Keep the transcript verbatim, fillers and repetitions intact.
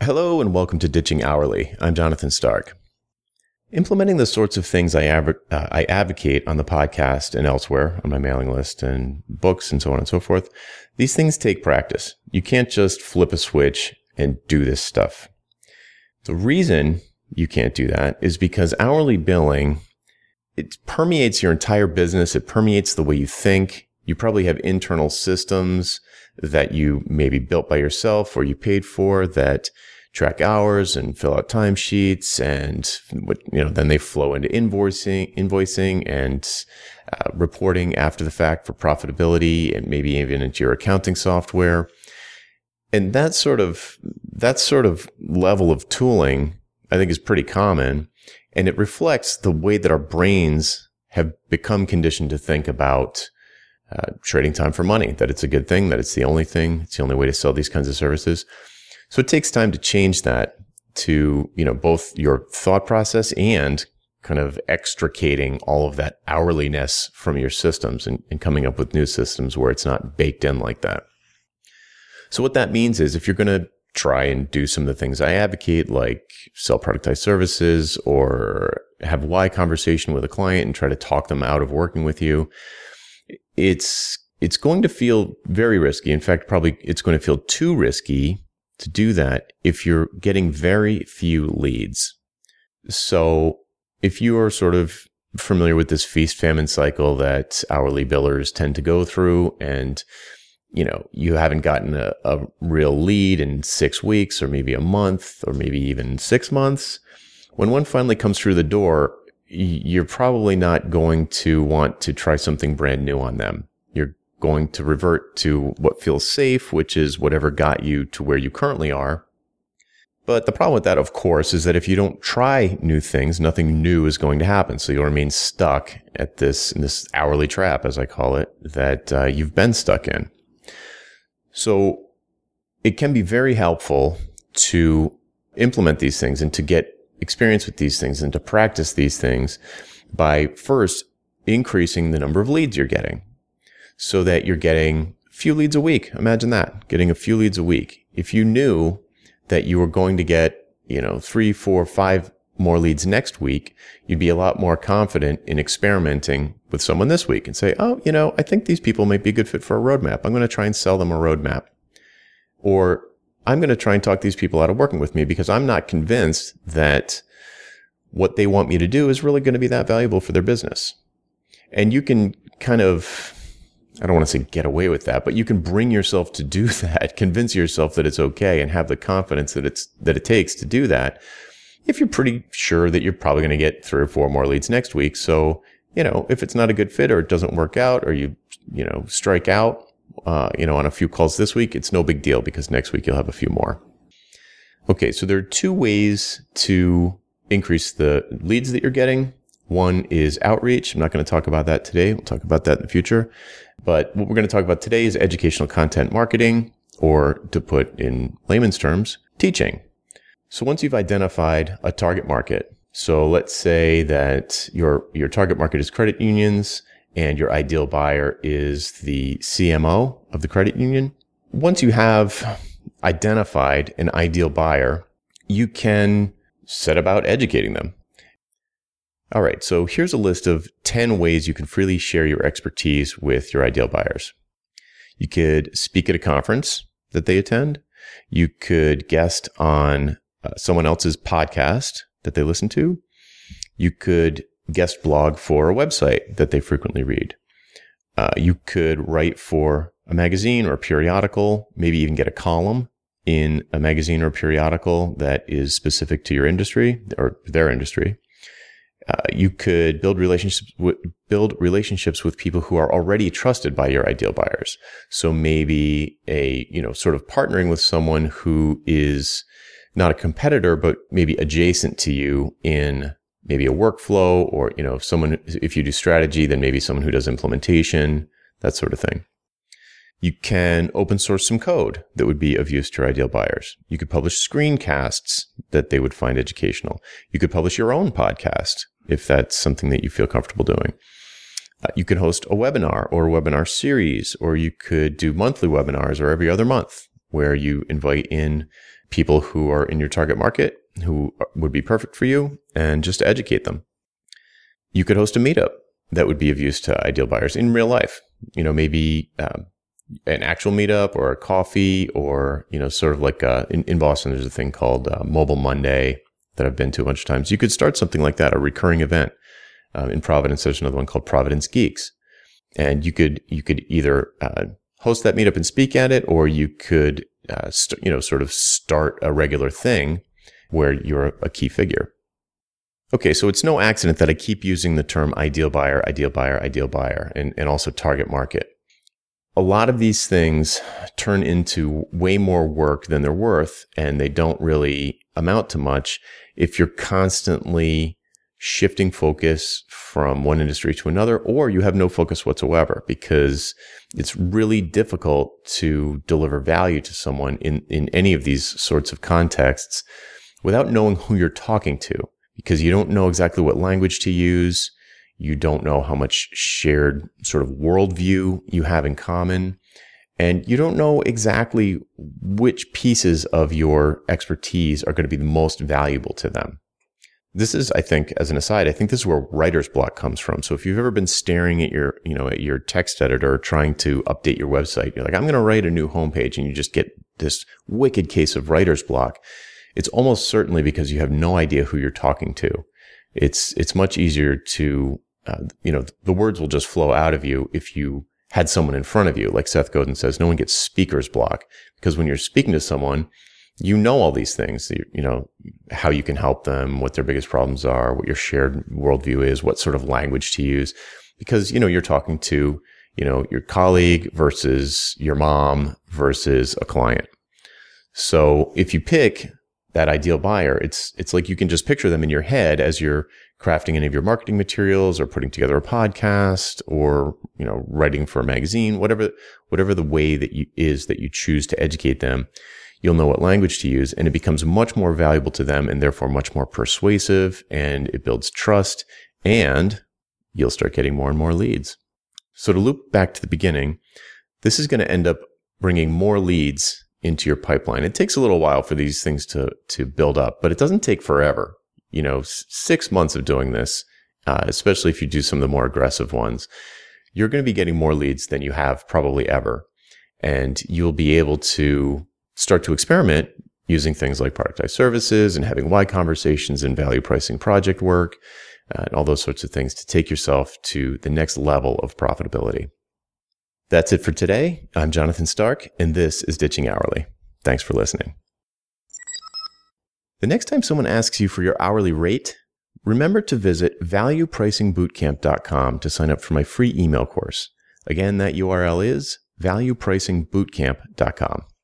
Hello and welcome to Ditching Hourly. I'm Jonathan Stark. Implementing the sorts of things I, adv- uh, I advocate on the podcast and elsewhere on my mailing list and books and so on and so forth, these things take practice. You can't just flip a switch and do this stuff. The reason you can't do that is because hourly billing, it permeates your entire business. It permeates the way you think. You probably have internal systems that you maybe built by yourself or you paid for that track hours and fill out timesheets, and you know then they flow into invoicing, invoicing and uh, reporting after the fact for profitability, and maybe even into your accounting software. And that sort of that sort of level of tooling, I think, is pretty common, and it reflects the way that our brains have become conditioned to think about Uh, trading time for money, that it's a good thing, that it's the only thing, it's the only way to sell these kinds of services. So it takes time to change that to, you know, both your thought process and kind of extricating all of that hourliness from your systems and, and coming up with new systems where it's not baked in like that. So what that means is if you're going to try and do some of the things I advocate, like sell productized services or have a why conversation with a client and try to talk them out of working with you, It's it's going to feel very risky. In fact, probably it's going to feel too risky to do that if you're getting very few leads. So if you are sort of familiar with this feast-famine cycle that hourly billers tend to go through, and you know you haven't gotten a, a real lead in six weeks or maybe a month or maybe even six months, when one finally comes through the door, you're probably not going to want to try something brand new on them. You're going to revert to what feels safe, which is whatever got you to where you currently are. But the problem with that, of course, is that if you don't try new things, nothing new is going to happen. So you'll remain stuck at this, in this hourly trap, as I call it, that uh, you've been stuck in. So it can be very helpful to implement these things and to get experience with these things and to practice these things by first increasing the number of leads you're getting so that you're getting a few leads a week. Imagine that, getting a few leads a week. If you knew that you were going to get, you know, three, four, five more leads next week, you'd be a lot more confident in experimenting with someone this week and say, oh, you know, I think these people might be a good fit for a roadmap. I'm going to try and sell them a roadmap. Or I'm going to try and talk these people out of working with me because I'm not convinced that what they want me to do is really going to be that valuable for their business. And you can kind of, I don't want to say get away with that, but you can bring yourself to do that, convince yourself that it's okay and have the confidence that it's, that it takes to do that if you're pretty sure that you're probably going to get three or four more leads next week. So, you know, if it's not a good fit or it doesn't work out or you, you know, strike out, Uh, you know, on a few calls this week, it's no big deal because next week you'll have a few more. Okay, so there are two ways to increase the leads that you're getting. One is outreach. I'm not going to talk about that today. We'll talk about that in the future. But what we're going to talk about today is educational content marketing, or to put in layman's terms, teaching. So once you've identified a target market, so let's say that your your target market is credit unions, and your ideal buyer is the C M O of the credit union. Once you have identified an ideal buyer, you can set about educating them. All right, so here's a list of ten ways you can freely share your expertise with your ideal buyers. You could speak at a conference that they attend. You could guest on uh, someone else's podcast that they listen to. You could guest blog for a website that they frequently read. Uh, you could write for a magazine or a periodical, maybe even get a column in a magazine or a periodical that is specific to your industry or their industry. Uh, you could build relationships with, build relationships with people who are already trusted by your ideal buyers. So maybe a, you know, sort of partnering with someone who is not a competitor, but maybe adjacent to you in maybe a workflow, or, you know, if someone, if you do strategy, then maybe someone who does implementation, that sort of thing. You can open source some code that would be of use to your ideal buyers. You could publish screencasts that they would find educational. You could publish your own podcast if that's something that you feel comfortable doing. Uh, you could host a webinar or a webinar series, or you could do monthly webinars or every other month where you invite in people who are in your target market who would be perfect for you and just educate them. You could host a meetup that would be of use to ideal buyers in real life. You know, maybe um, an actual meetup or a coffee or, you know, sort of like a, in, in Boston, there's a thing called uh, Mobile Monday that I've been to a bunch of times. You could start something like that, a recurring event. Um, in Providence, there's another one called Providence Geeks. And you could, you could either uh, host that meetup and speak at it, or you could, uh, st- you know, sort of start a regular thing where you're a key figure. Okay, so it's no accident that I keep using the term ideal buyer, ideal buyer, ideal buyer, and, and also target market. A lot of these things turn into way more work than they're worth, and they don't really amount to much if you're constantly shifting focus from one industry to another, or you have no focus whatsoever, because it's really difficult to deliver value to someone in, in any of these sorts of contexts without knowing who you're talking to. Because you don't know exactly what language to use. You don't know how much shared sort of worldview you have in common. And you don't know exactly which pieces of your expertise are going to be the most valuable to them. This is, I think, as an aside, I think this is where writer's block comes from. So if you've ever been staring at your, you know, at your text editor trying to update your website, you're like, I'm going to write a new homepage, and you just get this wicked case of writer's block. It's almost certainly because you have no idea who you're talking to. It's it's much easier to, uh, you know, the words will just flow out of you if you had someone in front of you. Like Seth Godin says, no one gets speaker's block, because when you're speaking to someone, you know all these things, you, you know, how you can help them, what their biggest problems are, what your shared worldview is, what sort of language to use, because, you know, you're talking to, you know, your colleague versus your mom versus a client. So if you pick that ideal buyer, it's it's like you can just picture them in your head as you're crafting any of your marketing materials or putting together a podcast or, you know, writing for a magazine, whatever whatever the way that you is that you choose to educate them. You'll know what language to use, and it becomes much more valuable to them and therefore much more persuasive, and it builds trust, and you'll start getting more and more leads. So to loop back to the beginning, this is going to end up bringing more leads into your pipeline. It takes a little while for these things to to build up, but it doesn't take forever. You know, six months of doing this, uh, especially if you do some of the more aggressive ones, you're going to be getting more leads than you have probably ever. And you'll be able to start to experiment using things like productized services and having why conversations and value pricing project work, uh, and all those sorts of things to take yourself to the next level of profitability. That's it for today. I'm Jonathan Stark, and this is Ditching Hourly. Thanks for listening. The next time someone asks you for your hourly rate, remember to visit value pricing bootcamp dot com to sign up for my free email course. Again, that U R L is value pricing bootcamp dot com.